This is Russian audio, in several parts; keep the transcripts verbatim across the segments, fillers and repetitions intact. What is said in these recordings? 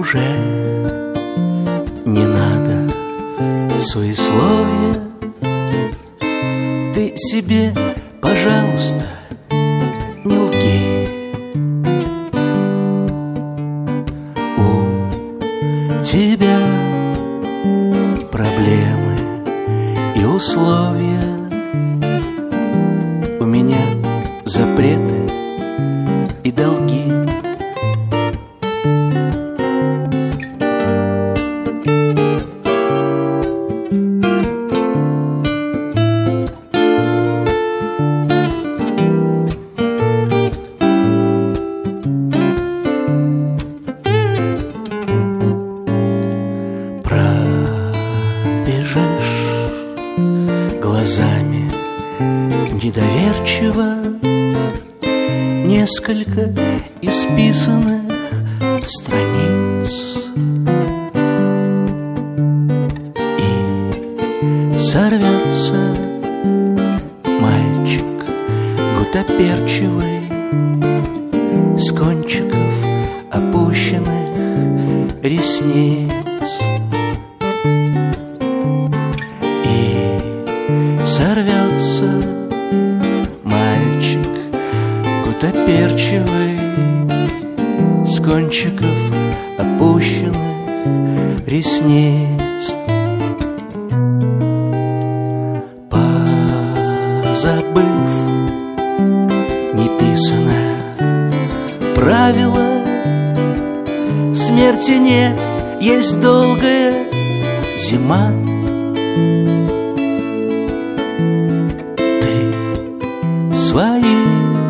уже не надо суесловия. Ты себе, пожалуйста, не лги. У тебя проблемы и условия, у меня запреты и долги. Пробежишь глазами недоверчиво несколько исписанных страниц и сорвется мальчик гутоперчивый с кончиков опущенных ресниц. Сорвется мальчик гутоперчивый с кончиков опущенных ресниц. Позабыв неписанное правило, смерти нет, есть долгая зима. Свои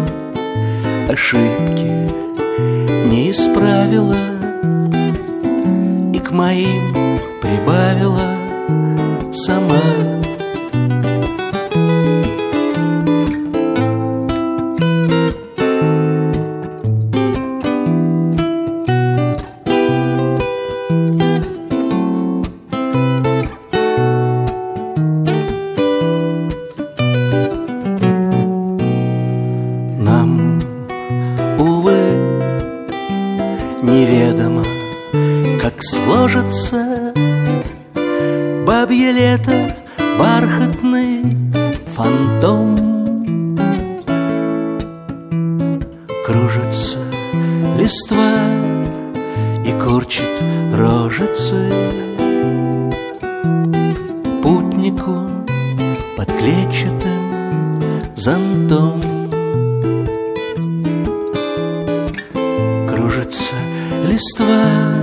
ошибки не исправила и к моим прибавила сама. Нам, увы, неведомо, как сложится бабье лето, бархатный фантом. Кружится листва и корчит рожицы путнику под клетчатым зонтом. Кружится листва